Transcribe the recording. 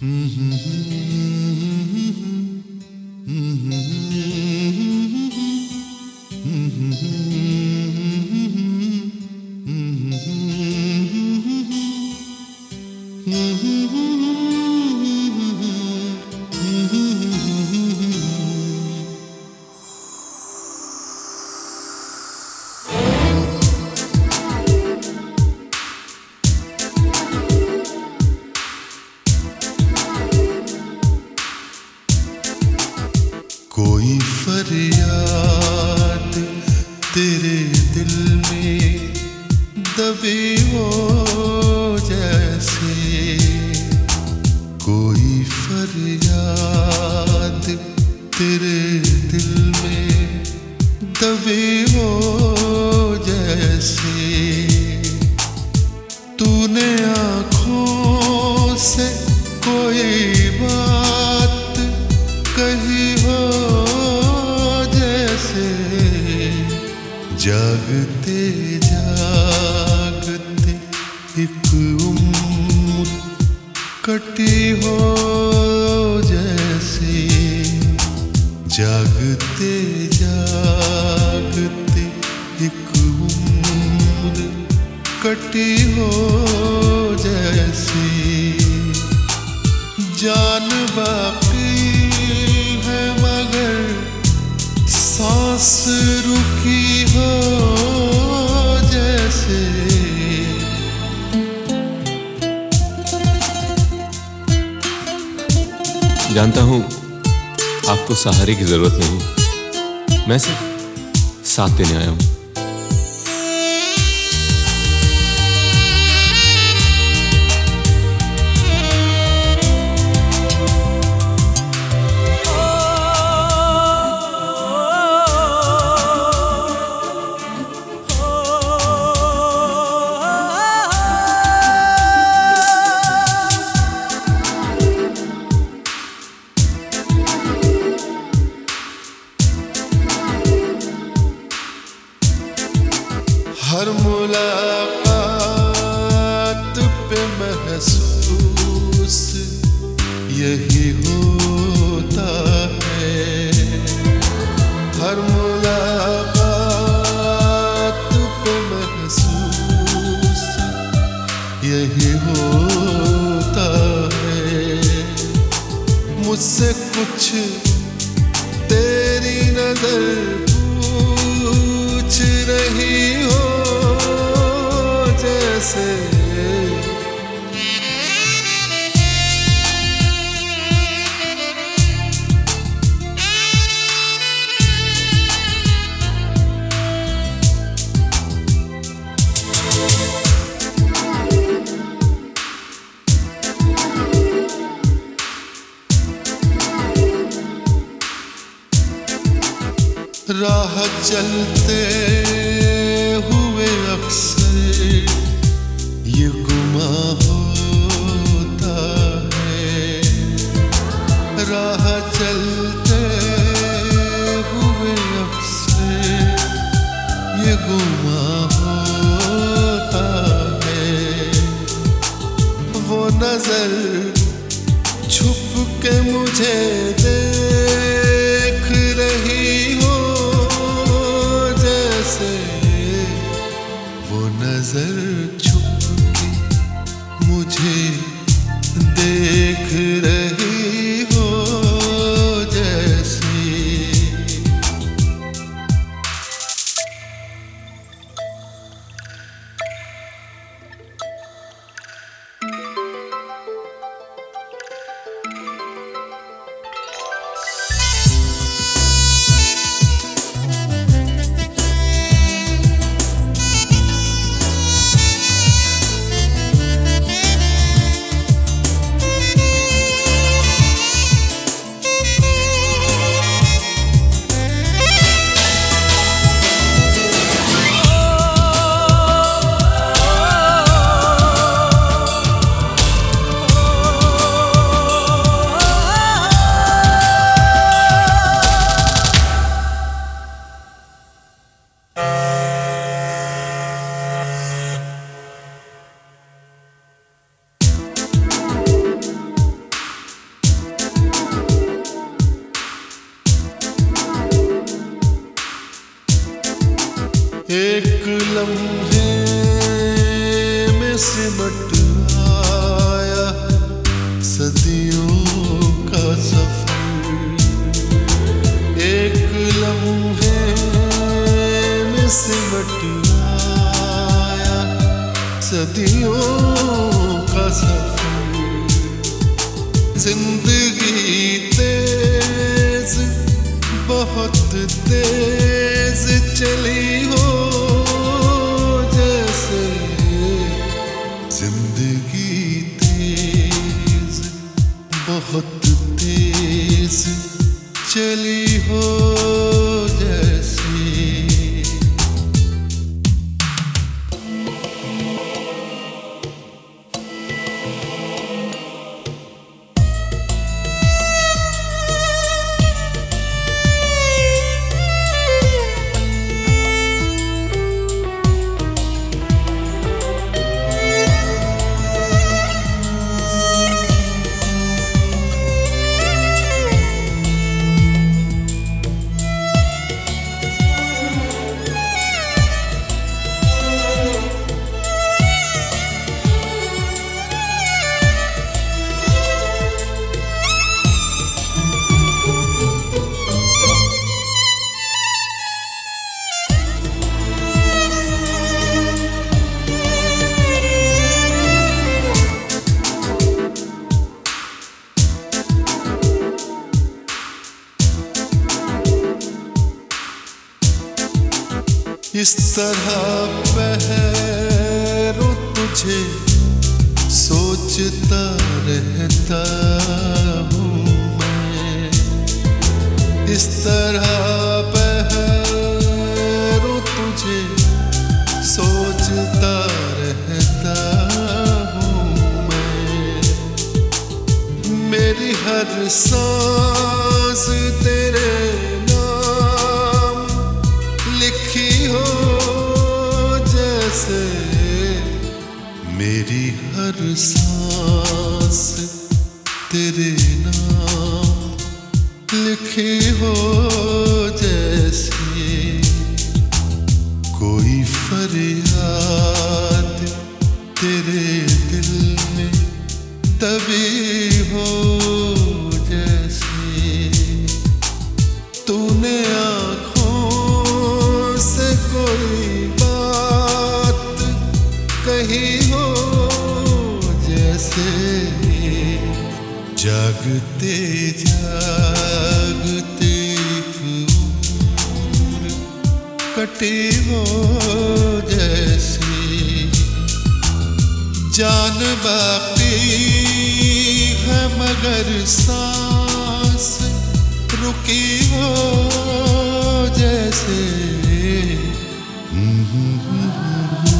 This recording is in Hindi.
कोई फरियाद तेरे दिल में दबी हो जैसे, कोई फरियाद तेरे दिल में दबी हो जैसे, तूने आँखों से कोई बात कही हो जैसे, जागते जागते एक उम्र कटी हो जैसे, जागते जागते एक उम्र कटी हो जैसे, जान बाकी है मगर सांस रुकी हो जैसे, जानता हूं आपको सहारे की जरूरत नहीं, मैं सिर्फ साथ देने आया हूं। हर मुलाकात पे महसूस यही होता है, हर मुलाकात पे महसूस यही होता है, मुझसे कुछ तेरी नजर पूछ रही हो जैसे, राह चलते हुए अक्सर ये गुमा होता है, राह चलते हुए अक्सर ये गुमा होता है, वो नजर छुप के मुझे देख रही हो जैसे, वो नजर छुप के मुझे देख रही हो जैसे, एक लम्हे में सिमट आया सदियों का सफर। एक लम्हे में सिमट आया सदियों का सफर। जिंदगी तेज बहुत तेज चली हो जैसे, जिंदगी तेज बहुत तेज चली हो जैसे। इस तरह पहरों तुझे सोचता रहता हूँ मैं। इस तरह पहरों तुझे सोचता रहता हूँ मैं। मेरी हर सांस तेरे नाम लिखी हो जैसे। मेरी हर सांस तेरे नाम लिखी हो जैसे। कोई फरियाद तेरे दिल में तभी हो जैसे। तूने कोई बात कही हो जैसे। जागते जागते उम्र कटी हो जैसे। जान बाकी है मगर सांस रुकी हो जैसे।